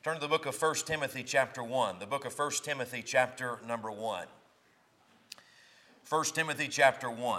Turn to the book of 1 Timothy chapter 1. The book of 1 Timothy chapter number 1. 1 Timothy chapter 1.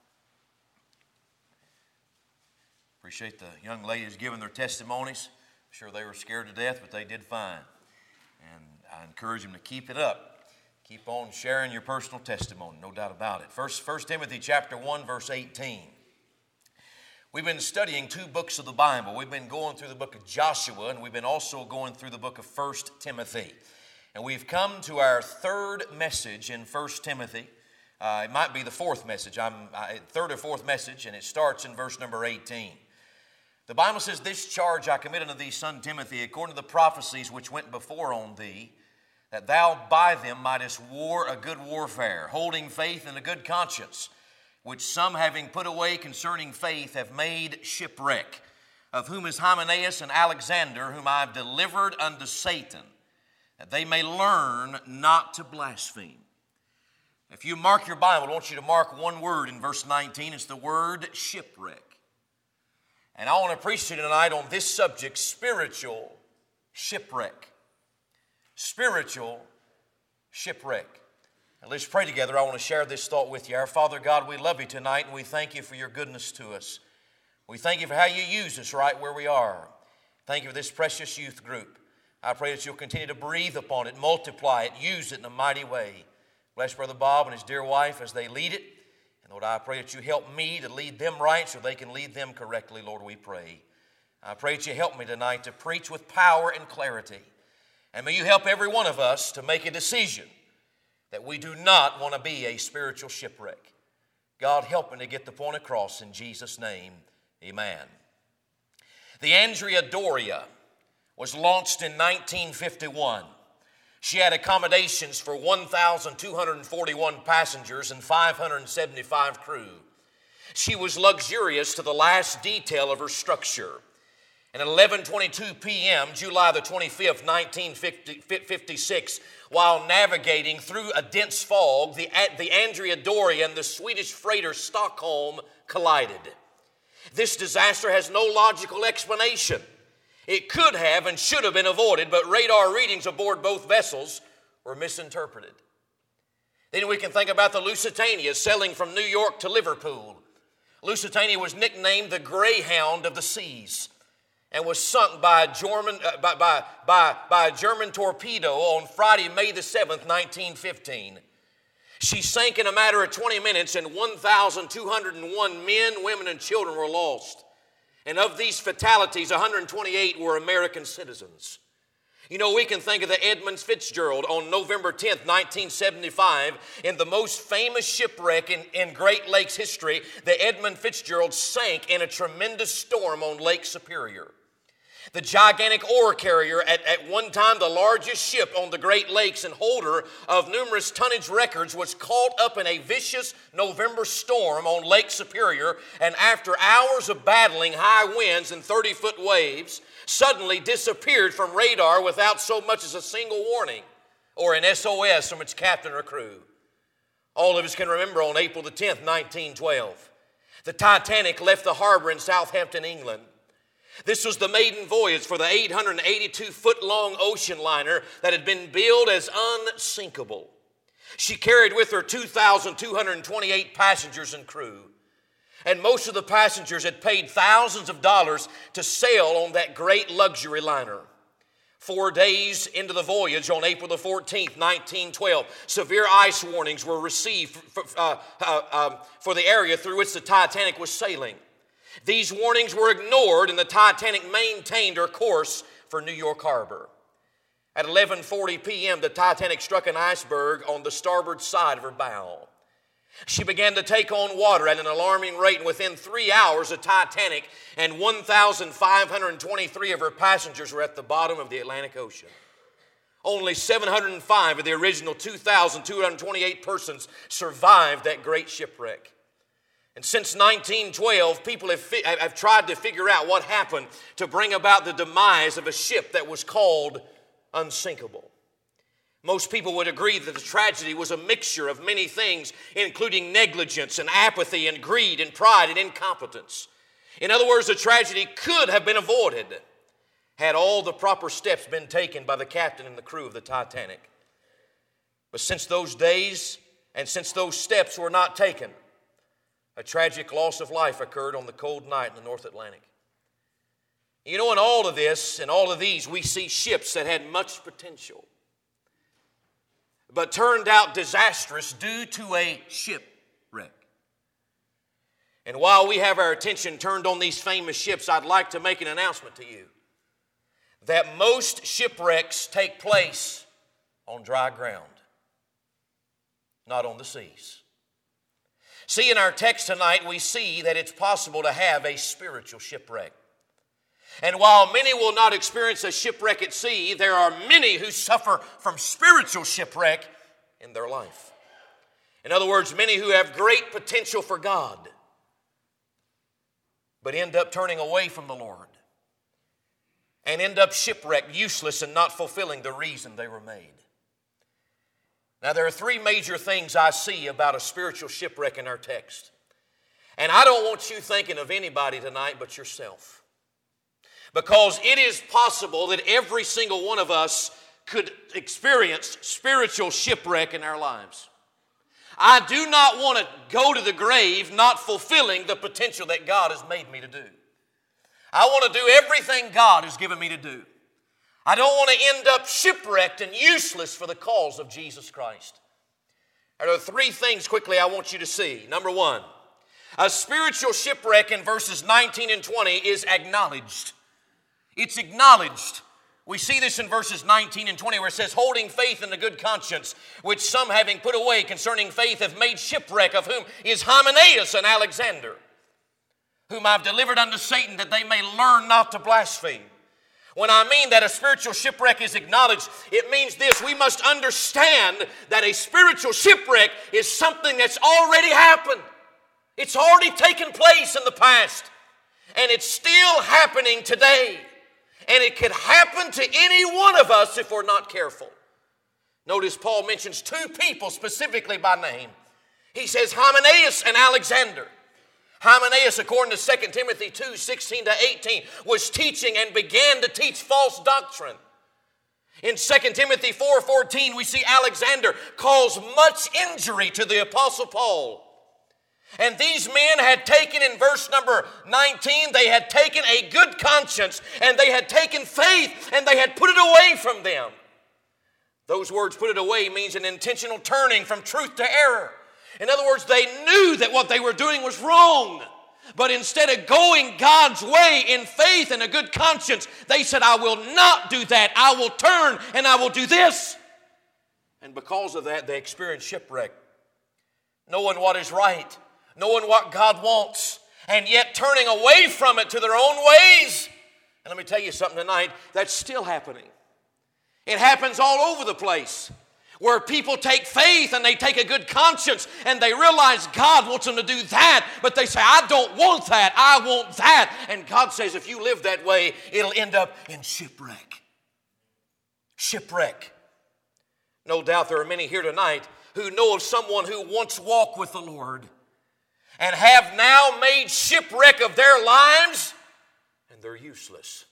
Appreciate the young ladies giving their testimonies. I'm sure they were scared to death, but they did fine. And I encourage them to keep it up. Keep on sharing your personal testimony, no doubt about it. 1 Timothy chapter 1, verse 18. We've been studying two books of the Bible. We've been going through the book of Joshua, and we've been also going through the book of 1 Timothy. And we've come to our third message in 1 Timothy. It might be the fourth message, third or fourth message, and it starts in verse number 18. The Bible says, "This charge I commit unto thee, son Timothy, according to the prophecies which went before on thee, that thou by them mightest war a good warfare, holding faith and a good conscience, which some having put away concerning faith have made shipwreck, of whom is Hymenaeus and Alexander, whom I have delivered unto Satan, that they may learn not to blaspheme." If you mark your Bible, I want you to mark one word in verse 19. It's the word shipwreck. And I want to preach to you tonight on this subject, spiritual shipwreck. Spiritual shipwreck. Now let's pray together. I want to share this thought with you. Our Father God, we love you tonight, and we thank you for your goodness to us. We thank you for how you use us right where we are. Thank you for this precious youth group. I pray that you'll continue to breathe upon it, multiply it, use it in a mighty way. Bless Brother Bob and his dear wife as they lead it. And Lord, I pray that you help me to lead them right so they can lead them correctly, Lord, we pray. I pray that you help me tonight to preach with power and clarity. And may you help every one of us to make a decision that we do not want to be a spiritual shipwreck. God, help me to get the point across in Jesus' name. Amen. The Andrea Doria was launched in 1951. She had accommodations for 1,241 passengers and 575 crew. She was luxurious to the last detail of her structure. And at 11:22 p.m., July the 25th, 1956, while navigating through a dense fog, the Andrea Doria and the Swedish freighter Stockholm collided. This disaster has no logical explanation. It could have and should have been avoided, but radar readings aboard both vessels were misinterpreted. Then we can think about the Lusitania sailing from New York to Liverpool. Lusitania was nicknamed the Greyhound of the Seas and was sunk by a German torpedo on Friday, May the 7th, 1915. She sank in a matter of 20 minutes, and 1,201 men, women, and children were lost. And of these fatalities, 128 were American citizens. You know, we can think of the Edmund Fitzgerald on November 10th, 1975, in the most famous shipwreck in Great Lakes history. The Edmund Fitzgerald sank in a tremendous storm on Lake Superior. The gigantic ore carrier, at one time the largest ship on the Great Lakes and holder of numerous tonnage records, was caught up in a vicious November storm on Lake Superior, and after hours of battling high winds and 30-foot waves, suddenly disappeared from radar without so much as a single warning or an SOS from its captain or crew. All of us can remember on April the 10th, 1912, the Titanic left the harbor in Southampton, England. This was the maiden voyage for the 882-foot-long ocean liner that had been billed as unsinkable. She carried with her 2,228 passengers and crew. And most of the passengers had paid thousands of dollars to sail on that great luxury liner. 4 days into the voyage, on April the 14th, 1912, severe ice warnings were received for the area through which the Titanic was sailing. These warnings were ignored, and the Titanic maintained her course for New York Harbor. At 11:40 p.m., the Titanic struck an iceberg on the starboard side of her bow. She began to take on water at an alarming rate, and within 3 hours, the Titanic and 1,523 of her passengers were at the bottom of the Atlantic Ocean. Only 705 of the original 2,228 persons survived that great shipwreck. And since 1912, people have tried to figure out what happened to bring about the demise of a ship that was called unsinkable. Most people would agree that the tragedy was a mixture of many things, including negligence and apathy and greed and pride and incompetence. In other words, the tragedy could have been avoided. had all the proper steps been taken by the captain and the crew of the Titanic. But since those days and since those steps were not taken, a tragic loss of life occurred on the cold night in the North Atlantic. You know, in all of this and all of these, we see ships that had much potential, but turned out disastrous due to a shipwreck. And while we have our attention turned on these famous ships, I'd like to make an announcement to you that most shipwrecks take place on dry ground, not on the seas. See, in our text tonight, we see that it's possible to have a spiritual shipwreck. And while many will not experience a shipwreck at sea, there are many who suffer from spiritual shipwreck in their life. In other words, many who have great potential for God, but end up turning away from the Lord and end up shipwrecked, useless, and not fulfilling the reason they were made. Now, there are three major things I see about a spiritual shipwreck in our text. And I don't want you thinking of anybody tonight but yourself. Because it is possible that every single one of us could experience spiritual shipwreck in our lives. I do not want to go to the grave not fulfilling the potential that God has made me to do. I want to do everything God has given me to do. I don't want to end up shipwrecked and useless for the cause of Jesus Christ. There are three things quickly I want you to see. Number one, a spiritual shipwreck in verses 19 and 20 is acknowledged. It's acknowledged. We see this in verses 19 and 20 where it says, holding faith in a good conscience, which some having put away concerning faith have made shipwreck, of whom is Hymenaeus and Alexander, whom I've delivered unto Satan, that they may learn not to blaspheme. When I mean that a spiritual shipwreck is acknowledged, it means this: we must understand that a spiritual shipwreck is something that's already happened. It's already taken place in the past, and it's still happening today. And it could happen to any one of us if we're not careful. Notice Paul mentions two people specifically by name. He says Hymenaeus and Alexander. Hymenaeus, according to 2 Timothy 2, 16 to 18, was teaching and began to teach false doctrine. In 2 Timothy 4:14, we see Alexander cause much injury to the Apostle Paul. And these men had taken, in verse number 19, they had taken a good conscience, and they had taken faith, and they had put it away from them. Those words, put it away, means an intentional turning from truth to error. In other words, they knew that what they were doing was wrong. But instead of going God's way in faith and a good conscience, they said, I will not do that. I will turn and I will do this. And because of that, they experienced shipwreck. Knowing what is right, knowing what God wants, and yet turning away from it to their own ways. And let me tell you something tonight, that's still happening. It happens all over the place, where people take faith and they take a good conscience and they realize God wants them to do that, but they say, I don't want that, I want that. And God says, if you live that way, it'll end up in shipwreck. Shipwreck. No doubt there are many here tonight who know of someone who once walked with the Lord and have now made shipwreck of their lives, and they're useless.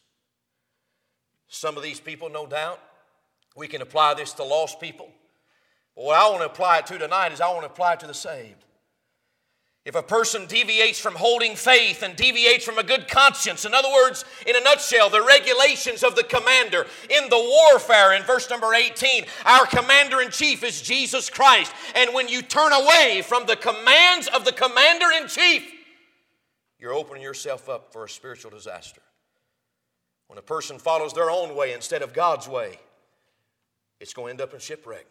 Some of these people, no doubt, we can apply this to lost people. But what I want to apply it to tonight is I want to apply it to the saved. If a person deviates from holding faith and deviates from a good conscience, in other words, in a nutshell, the regulations of the commander in the warfare, in verse number 18, our commander-in-chief is Jesus Christ. And when you turn away from the commands of the commander-in-chief, you're opening yourself up for a spiritual disaster. When a person follows their own way instead of God's way, it's going to end up in shipwreck.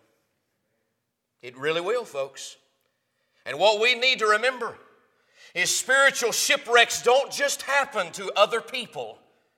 It really will, folks. And what we need to remember is spiritual shipwrecks don't just happen to other people.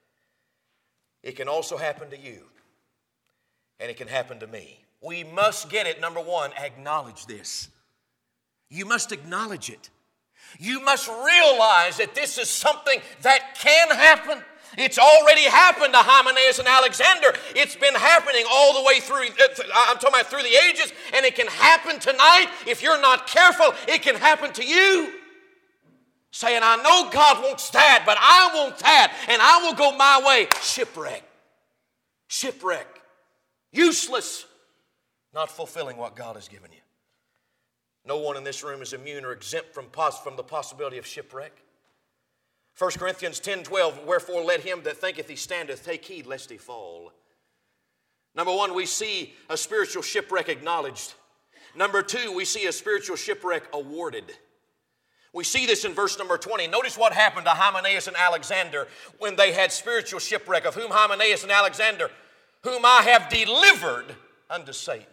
It can also happen to you. And it can happen to me. We must get it, number one, acknowledge this. You must acknowledge it. You must realize that this is something that can happen. It's already happened to Hymenaeus and Alexander. It's been happening all the way through, I'm talking about through the ages, and it can happen tonight. If you're not careful, it can happen to you. saying, I know God wants that, but I want that, and I will go my way. Shipwreck. Shipwreck. Useless. Not fulfilling what God has given you. No one in this room is immune or exempt from the possibility of shipwreck. 1 Corinthians 10:12, wherefore let him that thinketh he standeth take heed lest he fall. Number one, we see a spiritual shipwreck acknowledged. Number two, we see a spiritual shipwreck awarded. We see this in verse number 20. Notice what happened to Hymenaeus and Alexander when they had spiritual shipwreck, of whom Hymenaeus and Alexander, whom I have delivered unto Satan.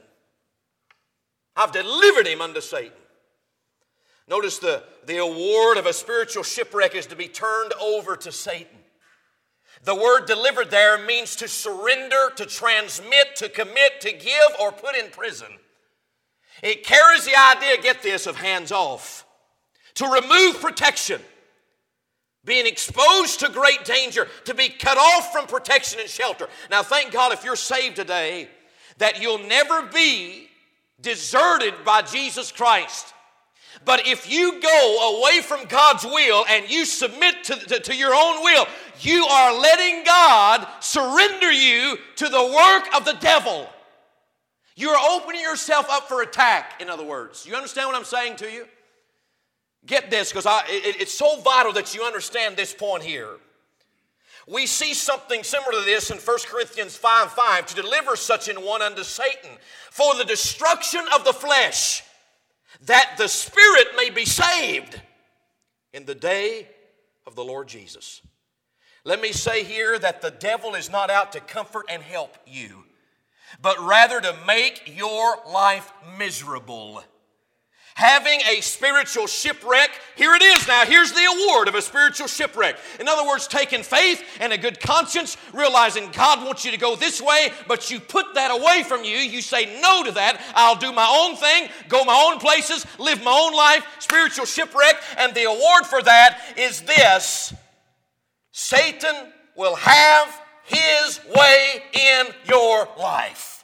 I've delivered him unto Satan. Notice the award of a spiritual shipwreck is to be turned over to Satan. The word delivered there means to surrender, to transmit, to commit, to give, or put in prison. It carries the idea, get this, of hands off. To remove protection. Being exposed to great danger. To be cut off from protection and shelter. Now thank God if you're saved today that you'll never be deserted by Jesus Christ. But if you go away from God's will and you submit to your own will, you are letting God surrender you to the work of the devil. You're opening yourself up for attack, in other words. You understand what I'm saying to you? Get this, because it's so vital that you understand this point here. We see something similar to this in 1 Corinthians 5:5, to deliver such an one unto Satan for the destruction of the flesh, that the spirit may be saved in the day of the Lord Jesus. Let me say here that the devil is not out to comfort and help you, but rather to make your life miserable. Having a spiritual shipwreck, here it is now, here's the award of a spiritual shipwreck. In other words, taking faith and a good conscience, realizing God wants you to go this way, but you put that away from you. You say no to that. I'll do my own thing, go my own places, live my own life, spiritual shipwreck, and the award for that is this: Satan will have his way in your life.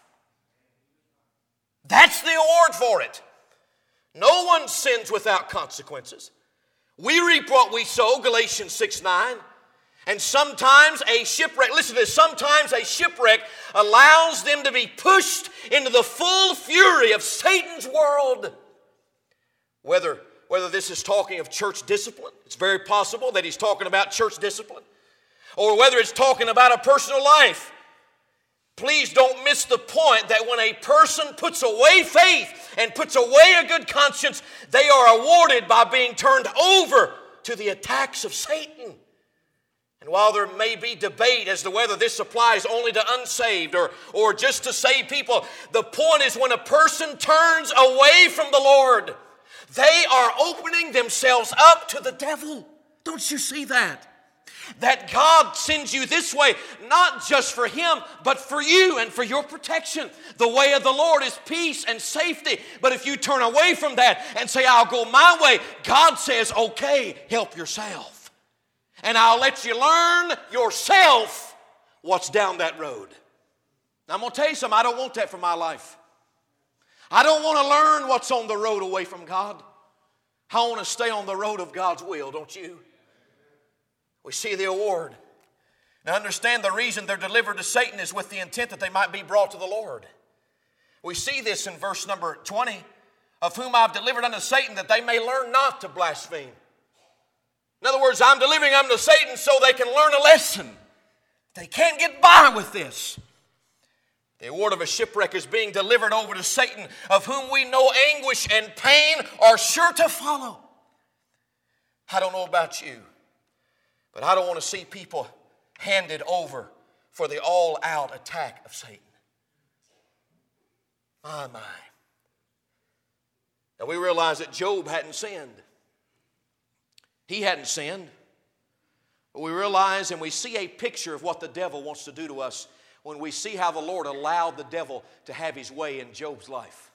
That's the award for it. No one sins without consequences. We reap what we sow, Galatians 6:9. And sometimes a shipwreck, listen to this, sometimes a shipwreck allows them to be pushed into the full fury of Satan's world. Whether this is talking of church discipline, it's very possible that he's talking about church discipline, or whether it's talking about a personal life. Please don't miss the point that when a person puts away faith and puts away a good conscience, they are awarded by being turned over to the attacks of Satan. And while there may be debate as to whether this applies only to unsaved or just to saved people, the point is when a person turns away from the Lord, they are opening themselves up to the devil. Don't you see that? That God sends you this way, not just for him, but for you and for your protection. The way of the Lord is peace and safety. But if you turn away from that and say, I'll go my way, God says, okay, help yourself. And I'll let you learn yourself what's down that road. Now, I'm going to tell you something, I don't want that for my life. I don't want to learn what's on the road away from God. I want to stay on the road of God's will, don't you? We see the award. Now understand, the reason they're delivered to Satan is with the intent that they might be brought to the Lord. We see this in verse number 20, of whom I've delivered unto Satan, that they may learn not to blaspheme. In other words, I'm delivering them to Satan so they can learn a lesson. They can't get by with this. The award of a shipwreck is being delivered over to Satan, of whom we know anguish and pain are sure to follow. I don't know about you, but I don't want to see people handed over for the all-out attack of Satan. My. Now we realize that Job hadn't sinned. He hadn't sinned. But we realize and we see a picture of what the devil wants to do to us when we see how the Lord allowed the devil to have his way in Job's life.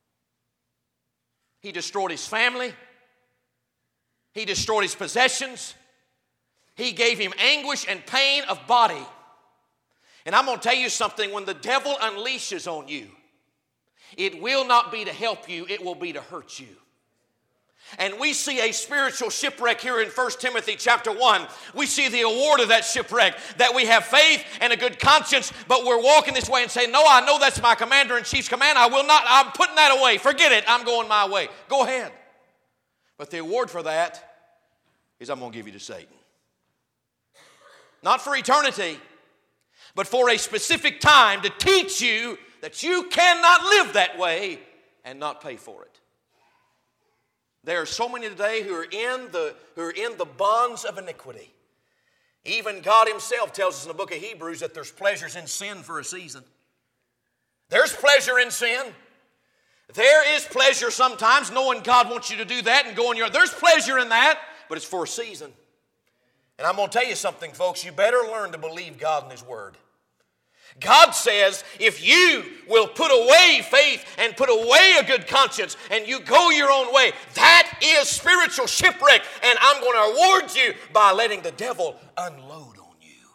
He destroyed his family. He destroyed his possessions. He gave him anguish and pain of body. And I'm going to tell you something, when the devil unleashes on you, it will not be to help you, it will be to hurt you. And we see a spiritual shipwreck here in 1 Timothy chapter 1. We see the award of that shipwreck, that we have faith and a good conscience, but we're walking this way and saying, no, I know that's my commander-in-chief's command. I will not, I'm putting that away. Forget it. I'm going my way. Go ahead. But the award for that is I'm going to give you to Satan. Not for eternity, but for a specific time to teach you that you cannot live that way and not pay for it. There are so many today who are in the bonds of iniquity. Even God himself tells us in the book of Hebrews that there's pleasures in sin for a season. There's pleasure in sin. There is pleasure sometimes knowing God wants you to do that and going your. There's pleasure in that, but it's for a season. And I'm going to tell you something, folks. You better learn to believe God and His Word. God says if you will put away faith and put away a good conscience and you go your own way, that is spiritual shipwreck, and I'm going to reward you by letting the devil unload on you.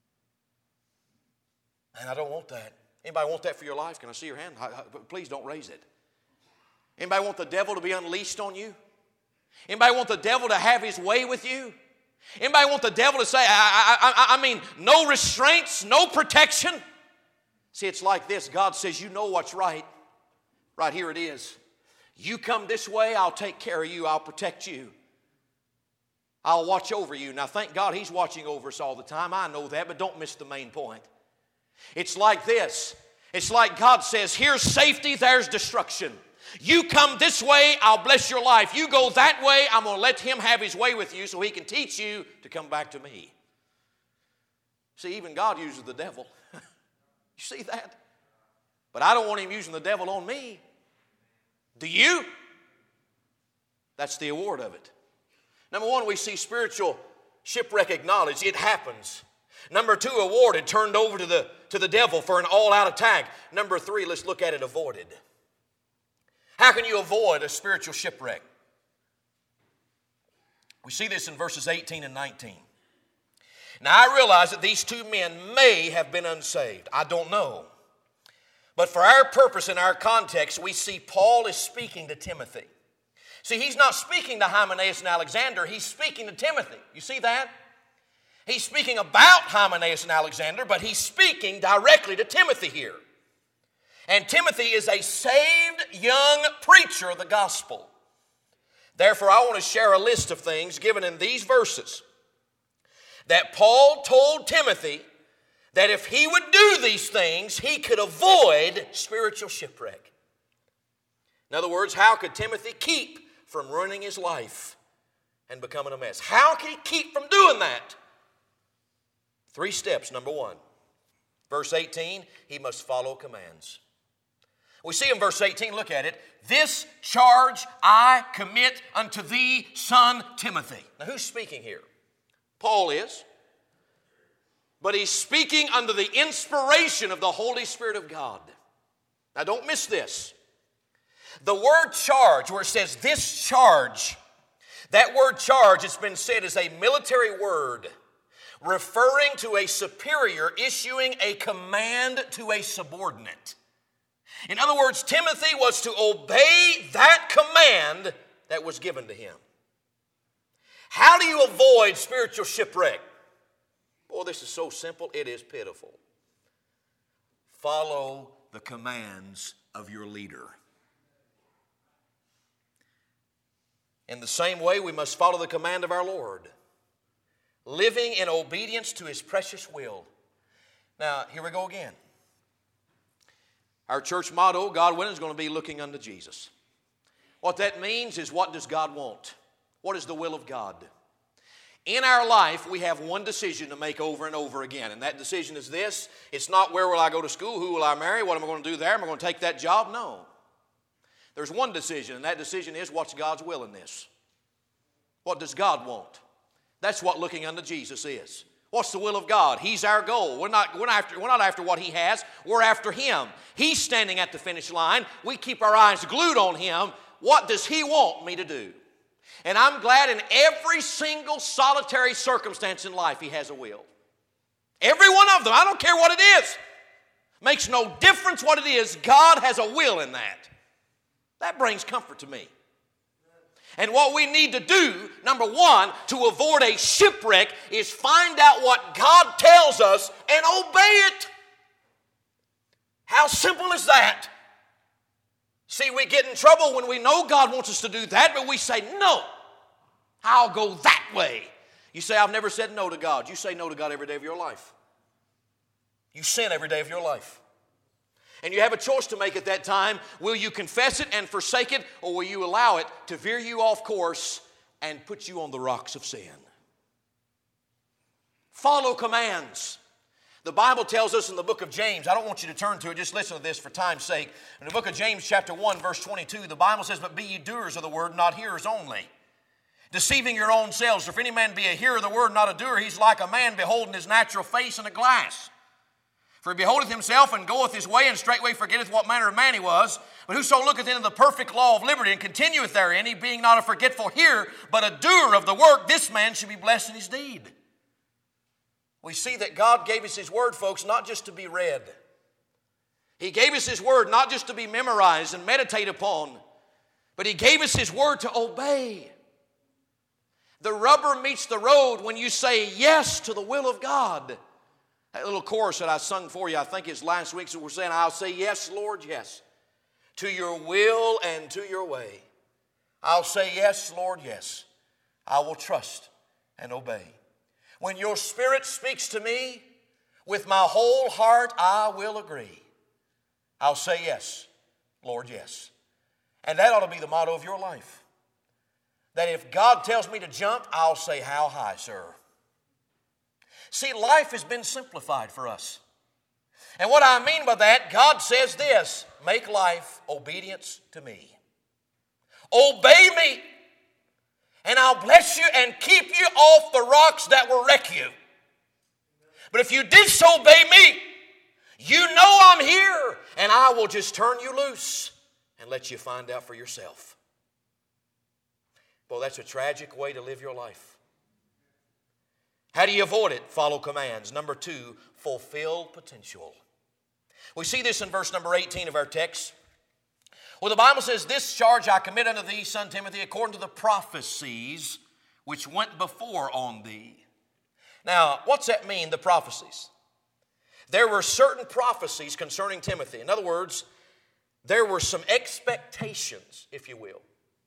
And I don't want that. Anybody want that for your life? Can I see your hand? Please don't raise it. Anybody want the devil to be unleashed on you? Anybody want the devil to have his way with you? Anybody want the devil to say, I mean, no restraints, no protection? See, it's like this. God says, you know what's right. Right here it is. You come this way, I'll take care of you. I'll protect you. I'll watch over you. Now, thank God He's watching over us all the time. I know that, but don't miss the main point. It's like this. It's like God says, here's safety, there's destruction. You come this way, I'll bless your life. You go that way, I'm going to let Him have His way with you so He can teach you to come back to me. See, even God uses the devil. You see that? But I don't want Him using the devil on me. Do you? That's the award of it. Number one, we see spiritual shipwreck acknowledged. It happens. Number two, awarded, turned over to the devil for an all-out attack. Number three, let's look at it, avoided. How can you avoid a spiritual shipwreck? We see this in verses 18 and 19. Now, I realize that these two men may have been unsaved. I don't know. But for our purpose and our context, we see Paul is speaking to Timothy. See, he's not speaking to Hymenaeus and Alexander. He's speaking to Timothy. You see that? He's speaking about Hymenaeus and Alexander, but he's speaking directly to Timothy here. And Timothy is a saved young preacher of the gospel. Therefore, I want to share a list of things given in these verses that Paul told Timothy that if he would do these things, he could avoid spiritual shipwreck. In other words, how could Timothy keep from ruining his life and becoming a mess? How could he keep from doing that? 3 steps. Number 1, verse 18, he must follow commands. We see in verse 18, look at it. This charge I commit unto thee, son Timothy. Now, who's speaking here? Paul is. But he's speaking under the inspiration of the Holy Spirit of God. Now, don't miss this. The word charge, where it says this charge, that word charge, it's been said, is a military word referring to a superior issuing a command to a subordinate. In other words, Timothy was to obey that command that was given to him. How do you avoid spiritual shipwreck? Boy, this is so simple, it is pitiful. Follow the commands of your leader. In the same way, we must follow the command of our Lord, living in obedience to His precious will. Now, here we go again. Our church motto, God willing, is going to be looking unto Jesus. What that means is, what does God want? What is the will of God? In our life, we have one decision to make over and over again, and that decision is this. It's not where will I go to school, who will I marry, what am I going to do there, am I going to take that job? No. There's one decision, and that decision is, what's God's will in this? What does God want? That's what looking unto Jesus is. What's the will of God? He's our goal. We're not after what He has. We're after Him. He's standing at the finish line. We keep our eyes glued on Him. What does He want me to do? And I'm glad in every single solitary circumstance in life He has a will. Every one of them. I don't care what it is. Makes no difference what it is. God has a will in that. That brings comfort to me. And what we need to do, number one, to avoid a shipwreck is find out what God tells us and obey it. How simple is that? See, we get in trouble when we know God wants us to do that, but we say, no, I'll go that way. You say, I've never said no to God. You say no to God every day of your life. You sin every day of your life. And you have a choice to make at that time. Will you confess it and forsake it, or will you allow it to veer you off course and put you on the rocks of sin? Follow commands. The Bible tells us in the book of James, I don't want you to turn to it, just listen to this for time's sake. In the book of James chapter 1 verse 22, the Bible says, but be ye doers of the word, not hearers only, deceiving your own selves. For if any man be a hearer of the word, not a doer, he's like a man beholding his natural face in a glass. For he beholdeth himself and goeth his way, and straightway forgetteth what manner of man he was. But whoso looketh into the perfect law of liberty, and continueth therein, he being not a forgetful hearer, but a doer of the work, this man should be blessed in his deed. We see that God gave us His Word, folks, not just to be read. He gave us His Word not just to be memorized and meditated upon, but He gave us His Word to obey. The rubber meets the road when you say yes to the will of God. That little chorus that I sung for you, I think it's last week, so we're saying, I'll say yes, Lord, yes, to your will and to your way. I'll say yes, Lord, yes. I will trust and obey. When your Spirit speaks to me, with my whole heart I will agree. I'll say yes, Lord, yes. And that ought to be the motto of your life. That if God tells me to jump, I'll say, how high, sir? See, life has been simplified for us. And what I mean by that, God says this, make life obedience to me. Obey me, and I'll bless you and keep you off the rocks that will wreck you. But if you disobey me, you know I'm here, and I will just turn you loose and let you find out for yourself. Well, that's a tragic way to live your life. How do you avoid it? Follow commands. Number 2, fulfill potential. We see this in verse number 18 of our text. Well, the Bible says, this charge I commit unto thee, son Timothy, according to the prophecies which went before on thee. Now, what's that mean, the prophecies? There were certain prophecies concerning Timothy. In other words, there were some expectations, if you will,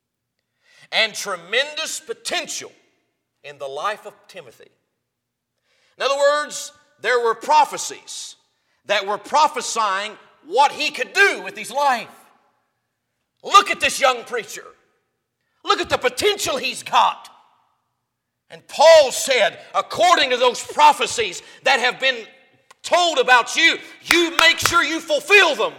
and tremendous potential in the life of Timothy. In other words, there were prophecies that were prophesying what he could do with his life. Look at this young preacher. Look at the potential he's got. And Paul said, according to those prophecies that have been told about you, you make sure you fulfill them.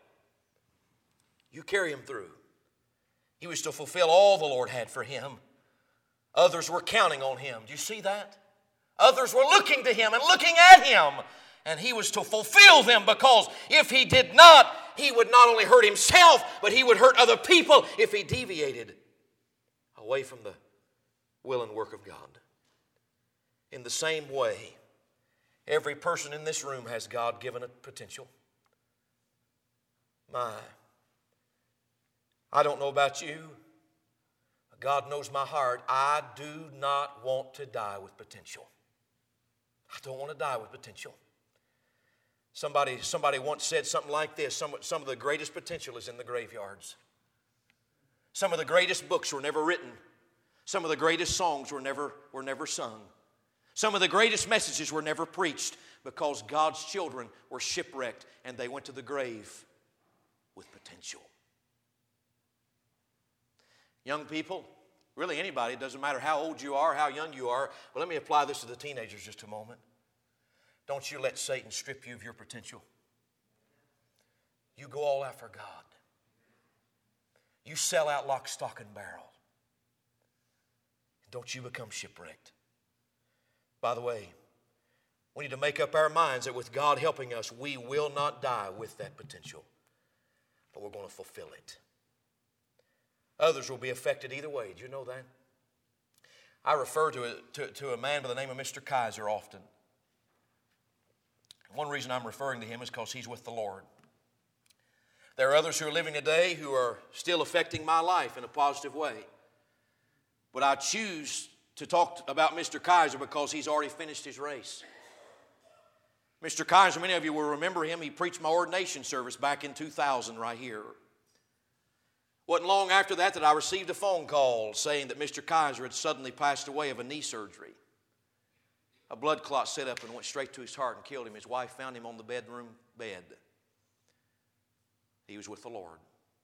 You carry him through. He was to fulfill all the Lord had for him. Others were counting on him. Do you see that? Others were looking to him and looking at him. And he was to fulfill them, because if he did not, he would not only hurt himself, but he would hurt other people if he deviated away from the will and work of God. In the same way, every person in this room has God-given a potential. I don't know about you, but God knows my heart. I do not want to die with potential. I don't want to die with potential. Somebody once said something like this, some of the greatest potential is in the graveyards. Some of the greatest books were never written. Some of the greatest songs were never sung. Some of the greatest messages were never preached, because God's children were shipwrecked and they went to the grave with potential. Young people, really anybody, it doesn't matter how old you are, how young you are. But let me apply this to the teenagers just a moment. Don't you let Satan strip you of your potential. You go all out for God. You sell out lock, stock, and barrel. Don't you become shipwrecked. By the way, we need to make up our minds that with God helping us, we will not die with that potential, but we're going to fulfill it. Others will be affected either way. Do you know that? I refer to a man by the name of Mr. Kaiser often. One reason I'm referring to him is because he's with the Lord. There are others who are living today who are still affecting my life in a positive way. But I choose to talk about Mr. Kaiser because he's already finished his race. Mr. Kaiser, many of you will remember him. He preached my ordination service back in 2000 right here. Wasn't long after that I received a phone call saying that Mr. Kaiser had suddenly passed away of a knee surgery. A blood clot set up and went straight to his heart and killed him. His wife found him on the bedroom bed. He was with the Lord.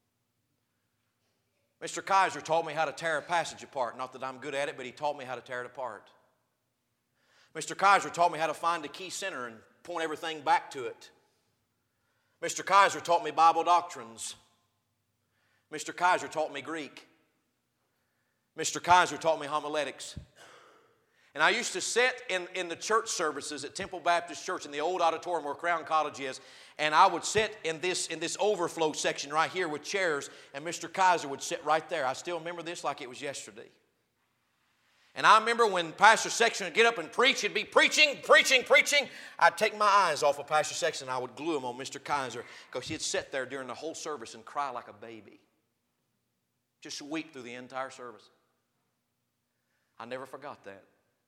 Mr. Kaiser taught me how to tear a passage apart. Not that I'm good at it, but he taught me how to tear it apart. Mr. Kaiser taught me how to find the key center and point everything back to it. Mr. Kaiser taught me Bible doctrines. Mr. Kaiser taught me Greek. Mr. Kaiser taught me homiletics. And I used to sit in the church services at Temple Baptist Church in the old auditorium where Crown College is, and I would sit in this overflow section right here with chairs, and Mr. Kaiser would sit right there. I still remember this like it was yesterday. And I remember when Pastor Sexton would get up and preach, he'd be preaching. I'd take my eyes off of Pastor Sexton and I would glue them on Mr. Kaiser because he'd sit there during the whole service and cry like a baby. Just weep through the entire service. I never forgot that.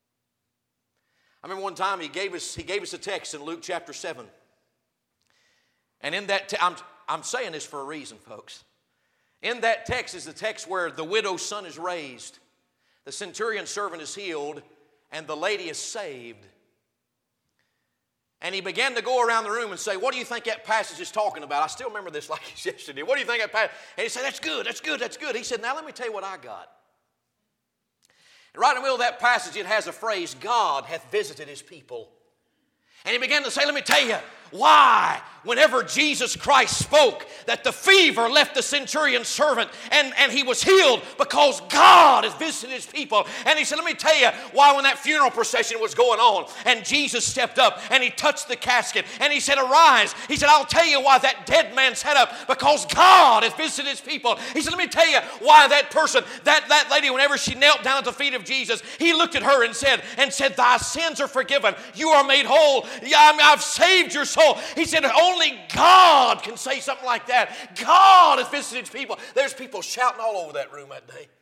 I remember one time he gave us a text in Luke chapter 7. And in that, I'm saying this for a reason, folks. In that text is the text where the widow's son is raised, the centurion servant is healed, and the lady is saved. And he began to go around the room and say, what do you think that passage is talking about? I still remember this like it's yesterday. What do you think that passage? And he said, that's good. He said, now let me tell you what I got. And right in the middle of that passage, it has a phrase, God hath visited his people. And he began to say, let me tell you why, whenever Jesus Christ spoke, that the fever left the centurion servant and he was healed because God has visited his people. And he said, let me tell you why when that funeral procession was going on and Jesus stepped up and he touched the casket and he said, arise. He said, I'll tell you why that dead man sat up, because God has visited his people. He said, let me tell you why that person, that lady, whenever she knelt down at the feet of Jesus, he looked at her and said, thy sins are forgiven. You are made whole. I've saved your soul. He said, only God can say something like that. God has visited his people. There's people shouting all over that room that day.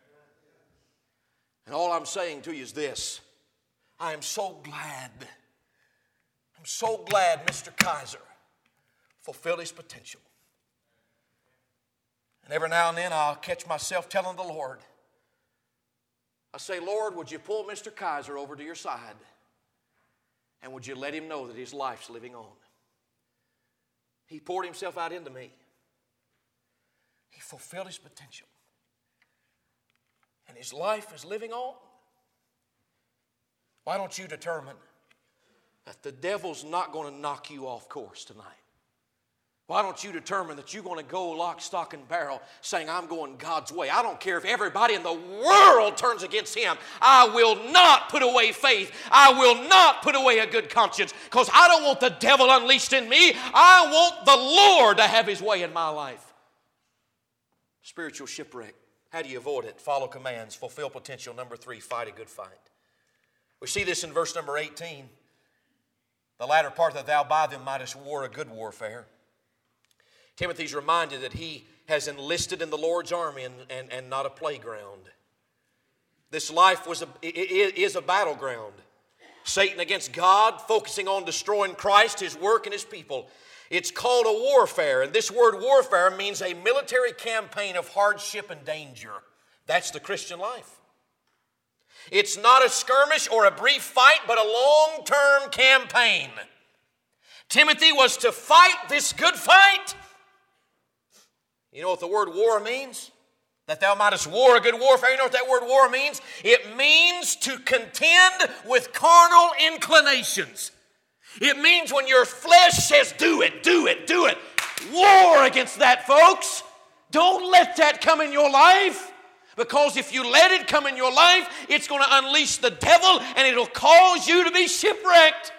And all I'm saying to you is this. I am so glad Mr. Kaiser fulfilled his potential. And every now and then I'll catch myself telling the Lord, I say, Lord, would you pull Mr. Kaiser over to your side? And would you let him know that his life's living on? He poured himself out into me. He fulfilled his potential. And his life is living on. Why don't you determine that the devil's not going to knock you off course tonight? Why don't you determine that you're going to go lock, stock, and barrel saying, I'm going God's way. I don't care if everybody in the world turns against him. I will not put away faith. I will not put away a good conscience, because I don't want the devil unleashed in me. I want the Lord to have his way in my life. Spiritual shipwreck. How do you avoid it? Follow commands. Fulfill potential. Number 3, fight a good fight. We see this in verse number 18. The latter part, that thou by them mightest war a good warfare. Timothy's reminded that he has enlisted in the Lord's army and not a playground. This life is a battleground. Satan against God, focusing on destroying Christ, his work, and his people. It's called a warfare, and this word warfare means a military campaign of hardship and danger. That's the Christian life. It's not a skirmish or a brief fight, but a long-term campaign. Timothy was to fight this good fight. You know what the word war means? That thou mightest war a good warfare. You know what that word war means? It means to contend with carnal inclinations. It means when your flesh says, do it. War against that, folks. Don't let that come in your life. Because if you let it come in your life, it's going to unleash the devil and it'll cause you to be shipwrecked.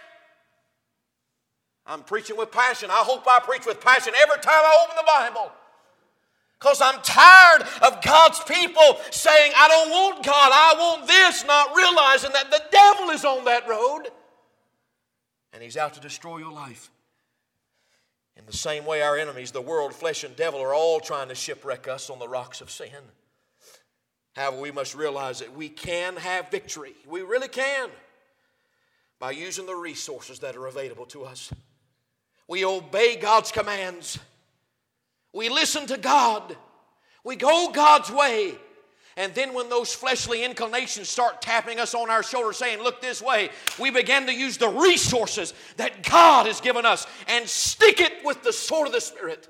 I'm preaching with passion. I hope I preach with passion every time I open the Bible. Because I'm tired of God's people saying, I don't want God, I want this, not realizing that the devil is on that road. And he's out to destroy your life. In the same way, our enemies, the world, flesh, and devil, are all trying to shipwreck us on the rocks of sin. However, we must realize that we can have victory. We really can, by using the resources that are available to us. We obey God's commands. We listen to God. We go God's way. And then when those fleshly inclinations start tapping us on our shoulder saying, look this way, we begin to use the resources that God has given us and stick it with the sword of the Spirit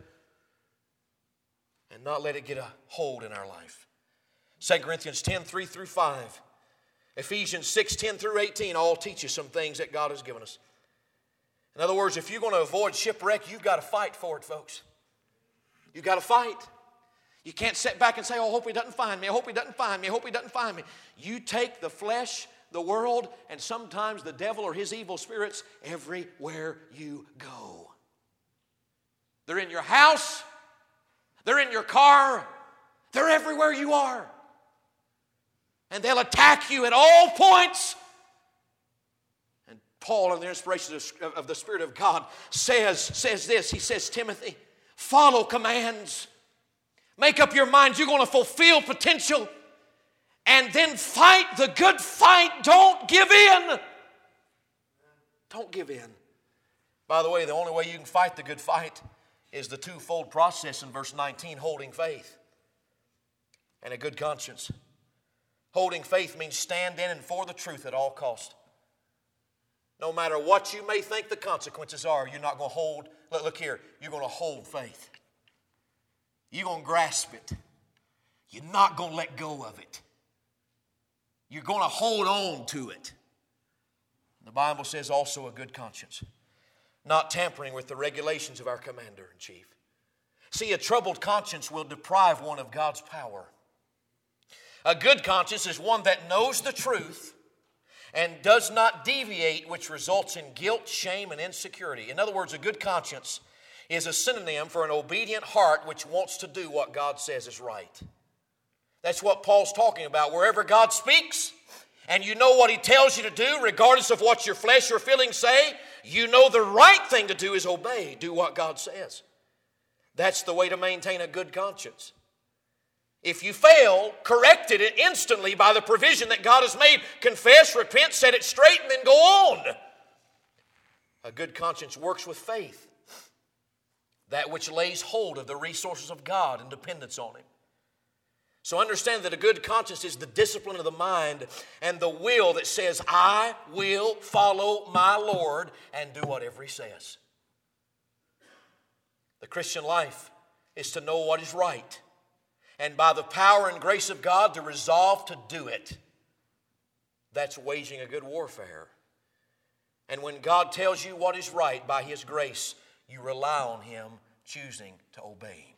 and not let it get a hold in our life. 2 Corinthians 10, 3 through 5. Ephesians 6, 10 through 18 all teach you some things that God has given us. In other words, if you're going to avoid shipwreck, you've got to fight for it, folks. You've got to fight. You can't sit back and say, oh, I hope he doesn't find me. I hope he doesn't find me. I hope he doesn't find me. You take the flesh, the world, and sometimes the devil or his evil spirits everywhere you go. They're in your house. They're in your car. They're everywhere you are. And they'll attack you at all points. And Paul, in the inspiration of the Spirit of God, says this. He says, Timothy, follow commands. Make up your mind you're going to fulfill potential. And then fight the good fight. Don't give in. Don't give in. By the way, the only way you can fight the good fight is the twofold process in verse 19, holding faith and a good conscience. Holding faith means stand in and for the truth at all cost. No matter what you may think the consequences are, you're not going to hold, look here, you're going to hold faith. You're going to grasp it. You're not going to let go of it. You're going to hold on to it. The Bible says also a good conscience. Not tampering with the regulations of our commander-in-chief. See, a troubled conscience will deprive one of God's power. A good conscience is one that knows the truth and does not deviate, which results in guilt, shame, and insecurity. In other words, a good conscience is a synonym for an obedient heart which wants to do what God says is right. That's what Paul's talking about. Wherever God speaks and you know what He tells you to do, regardless of what your flesh or feelings say, you know the right thing to do is obey. Do what God says. That's the way to maintain a good conscience. If you fail, correct it instantly by the provision that God has made. Confess, repent, set it straight, and then go on. A good conscience works with faith. That which lays hold of the resources of God and dependence on Him. So understand that a good conscience is the discipline of the mind and the will that says, I will follow my Lord and do whatever He says. The Christian life is to know what is right, and by the power and grace of God to resolve to do it. That's waging a good warfare. And when God tells you what is right by His grace, you rely on Him choosing to obey Him.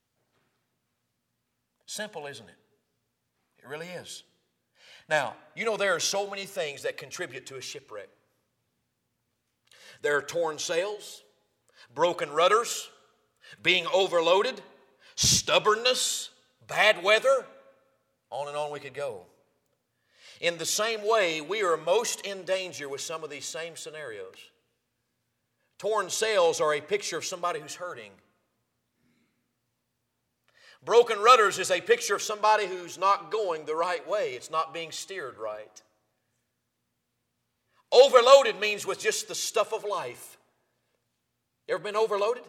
Simple, isn't it? It really is. Now, you know there are so many things that contribute to a shipwreck. There are torn sails, broken rudders, being overloaded, stubbornness, bad weather, on and on we could go. In the same way, we are most in danger with some of these same scenarios. Torn sails are a picture of somebody who's hurting. Broken rudders is a picture of somebody who's not going the right way. It's not being steered right. Overloaded means with just the stuff of life. You ever been overloaded?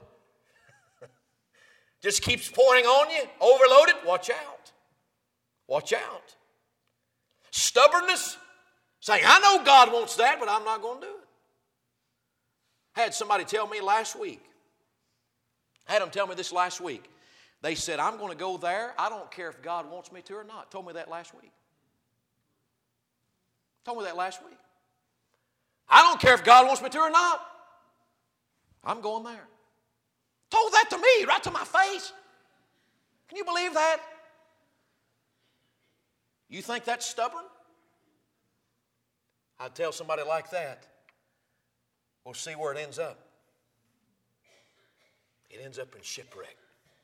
Just keeps pouring on you. Overloaded, watch out. Watch out. Stubbornness, saying, I know God wants that, but I'm not going to do it. I had somebody tell me last week. I had them tell me this last week. They said, I'm going to go there. I don't care if God wants me to or not. Told me that last week. Told me that last week. I don't care if God wants me to or not. I'm going there. Told that to me, right to my face. Can you believe that? You think that's stubborn? I'd tell somebody like that, we'll see where it ends up. It ends up in shipwreck.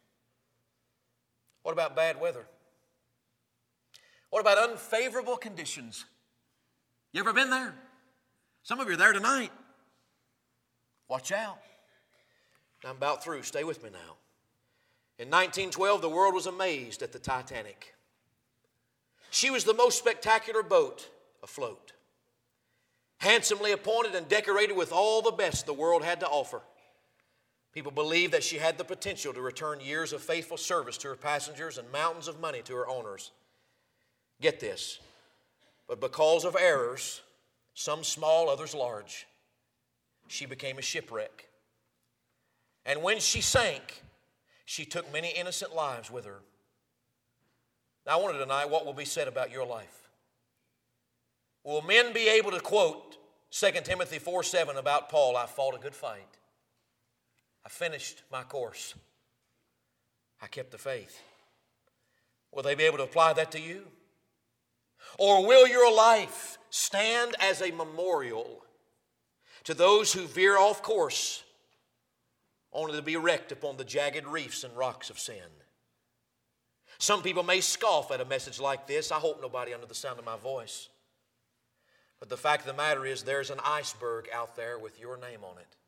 What about bad weather? What about unfavorable conditions? You ever been there? Some of you are there tonight. Watch out. I'm about through. Stay with me now. In 1912, the world was amazed at the Titanic. She was the most spectacular boat afloat, handsomely appointed and decorated with all the best the world had to offer. People believed that she had the potential to return years of faithful service to her passengers and mountains of money to her owners. Get this, but because of errors, some small, others large, she became a shipwreck. And when she sank, she took many innocent lives with her. Now I wonder tonight what will be said about your life. Will men be able to quote 2 Timothy 4:7 about Paul, I fought a good fight. I finished my course. I kept the faith. Will they be able to apply that to you? Or will your life stand as a memorial to those who veer off course only to be wrecked upon the jagged reefs and rocks of sin? Some people may scoff at a message like this. I hope nobody under the sound of my voice. But the fact of the matter is there's an iceberg out there with your name on it.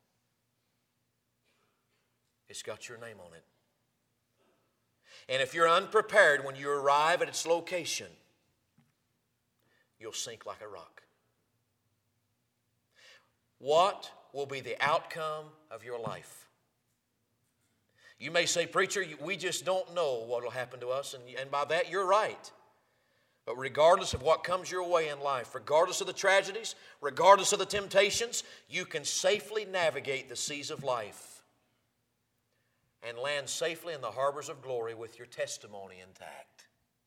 It's got your name on it. And if you're unprepared when you arrive at its location, you'll sink like a rock. What will be the outcome of your life? You may say, preacher, we just don't know what will happen to us. And by that, you're right. But regardless of what comes your way in life, regardless of the tragedies, regardless of the temptations, you can safely navigate the seas of life and land safely in the harbors of glory with your testimony intact.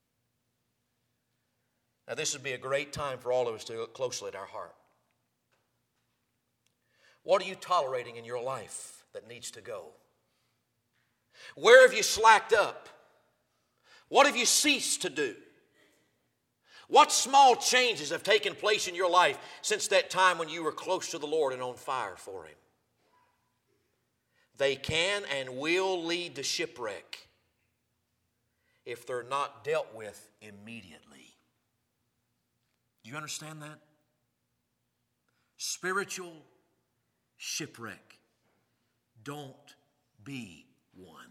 Now, this would be a great time for all of us to look closely at our heart. What are you tolerating in your life that needs to go? Where have you slacked up? What have you ceased to do? What small changes have taken place in your life since that time when you were close to the Lord and on fire for Him? They can and will lead to shipwreck if they're not dealt with immediately. Do you understand that? Spiritual shipwreck. Don't be one.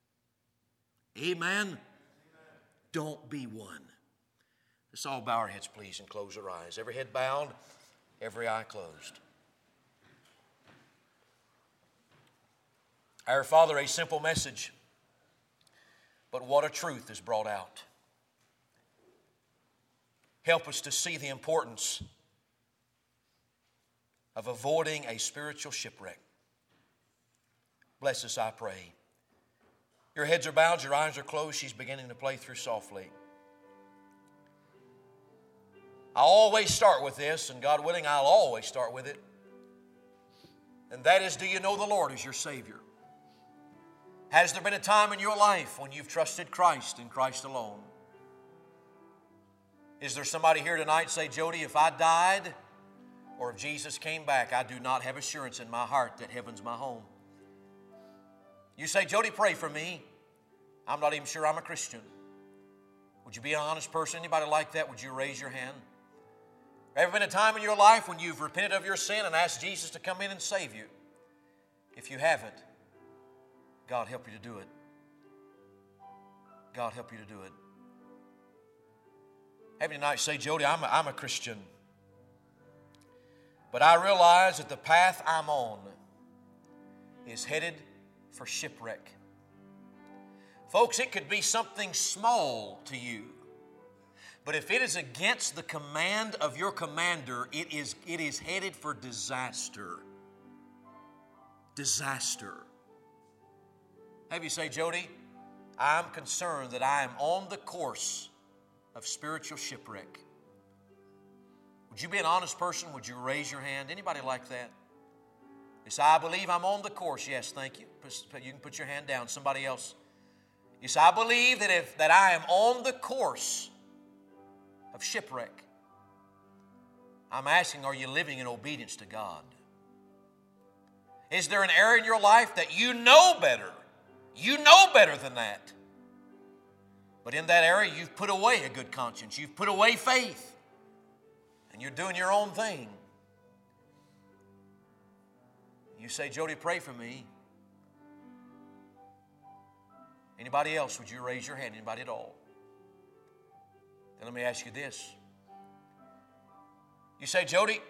Amen? Don't be one. Let's all bow our heads, please, and close our eyes. Every head bowed, every eye closed. Our Father, a simple message, but what a truth is brought out. Help us to see the importance of avoiding a spiritual shipwreck. Bless us, I pray. Your heads are bowed, your eyes are closed. She's beginning to play through softly. I always start with this, and God willing, I'll always start with it. And that is, do you know the Lord as your Savior? Has there been a time in your life when you've trusted Christ and Christ alone? Is there somebody here tonight say, Jody, if I died or if Jesus came back, I do not have assurance in my heart that heaven's my home? You say, Jody, pray for me. I'm not even sure I'm a Christian. Would you be an honest person? Anybody like that? Would you raise your hand? Ever been a time in your life when you've repented of your sin and asked Jesus to come in and save you? If you haven't, God help you to do it. God help you to do it. Have you tonight say, Jody, I'm a Christian. But I realize that the path I'm on is headed for shipwreck. Folks, it could be something small to you. But if it is against the command of your commander, it is headed for disaster. Disaster. Have you say, Jody, I'm concerned that I am on the course of spiritual shipwreck. Would you be an honest person? Would you raise your hand? Anybody like that? You say, I believe I'm on the course. Yes, thank you. You can put your hand down. Somebody else. You say, I believe that I am on the course of shipwreck. I'm asking, are you living in obedience to God? Is there an area in your life that you know better? You know better than that. But in that area, you've put away a good conscience. You've put away faith. And you're doing your own thing. You say, Jody, pray for me. Anybody else, would you raise your hand? Anybody at all? Then let me ask you this. You say, Jody,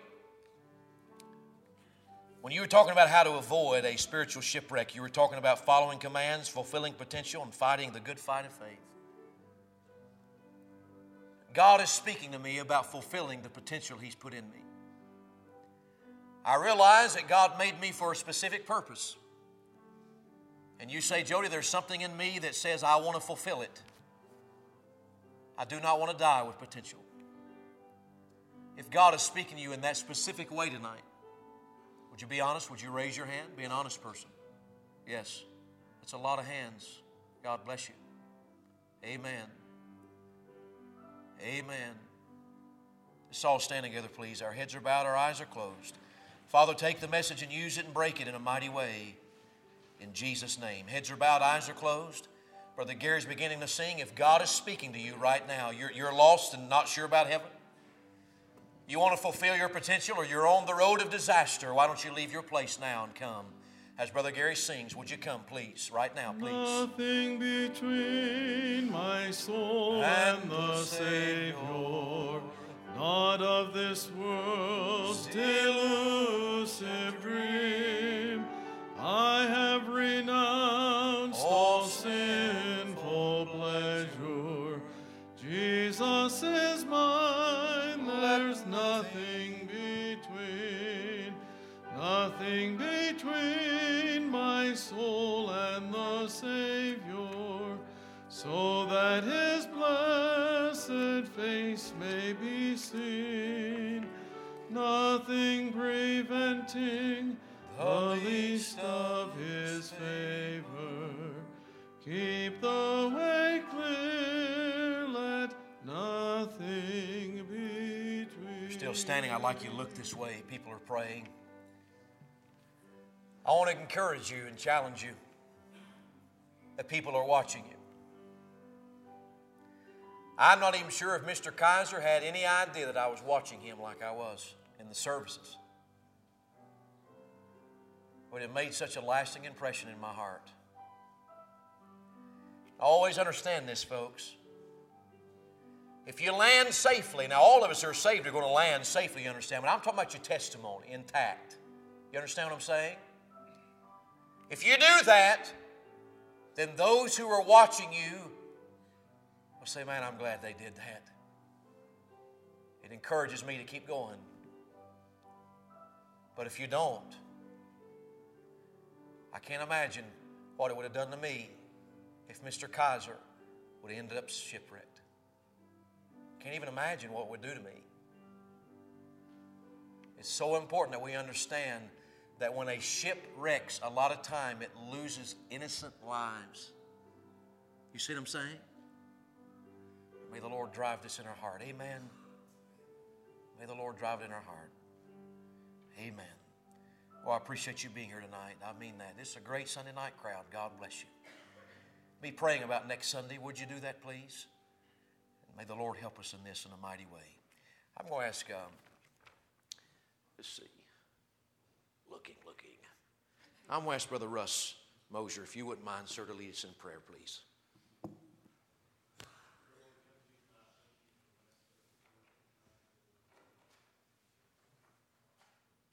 when you were talking about how to avoid a spiritual shipwreck, you were talking about following commands, fulfilling potential, and fighting the good fight of faith. God is speaking to me about fulfilling the potential He's put in me. I realize that God made me for a specific purpose. And you say, Jody, there's something in me that says I want to fulfill it. I do not want to die with potential. If God is speaking to you in that specific way tonight, would you be honest? Would you raise your hand? Be an honest person. Yes. It's a lot of hands. God bless you. Amen. Amen. Let's all stand together, please. Our heads are bowed, our eyes are closed. Father, take the message and use it and break it in a mighty way. In Jesus' name. Heads are bowed, eyes are closed. Brother Gary's beginning to sing. If God is speaking to you right now, you're lost and not sure about heaven. You want to fulfill your potential, or you're on the road of disaster, why don't you leave your place now and come? As Brother Gary sings, would you come, please, right now, please? Nothing between my soul and the Savior, not of this world's delusive dream. I have renounced all sinful pleasure. Jesus is mine, there's nothing between my soul and the Savior, so that His blessed face may be seen, nothing preventing the least of His favor. Keep the way clear, let nothing between. You're still standing. I'd like you to look this way. People are praying. I want to encourage you and challenge you that people are watching you. I'm not even sure if Mr. Kaiser had any idea that I was watching him like I was in the services. But it made such a lasting impression in my heart. I always understand this, folks. If you land safely, now all of us who are saved are going to land safely, you understand, but I'm talking about your testimony intact. You understand what I'm saying? If you do that, then those who are watching you will say, man, I'm glad they did that. It encourages me to keep going. But if you don't, I can't imagine what it would have done to me if Mr. Kaiser would have ended up shipwrecked. Can't even imagine what it would do to me. It's so important that we understand that when a ship wrecks, a lot of time it loses innocent lives. You see what I'm saying? May the Lord drive this in our heart. Amen. May the Lord drive it in our heart. Amen. Well, I appreciate you being here tonight. I mean that. This is a great Sunday night crowd. God bless you. Be praying about next Sunday. Would you do that, please? And may the Lord help us in this in a mighty way. I'm going to ask, let's see. Looking. I'm going to ask Brother Russ Mosier, if you wouldn't mind, sir, to lead us in prayer, please.